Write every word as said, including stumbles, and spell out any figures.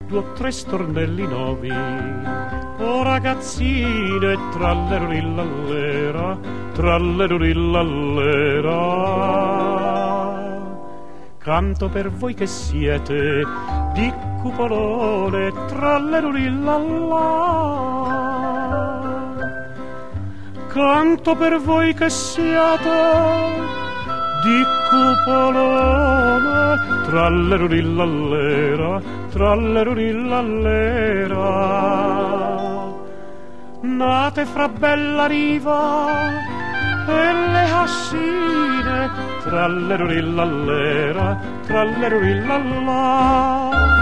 due o tre stornelli nuovi. O ragazzine, trallerurillallera, trallerurillallera. Canto per voi che siete di cupolone, trallerurillallà. Canto per voi che siete di cupolone, trallerurillallera, trallerurillallera. Nate fra bella riva e le hassine, trallerurillallera, trallerurillallà.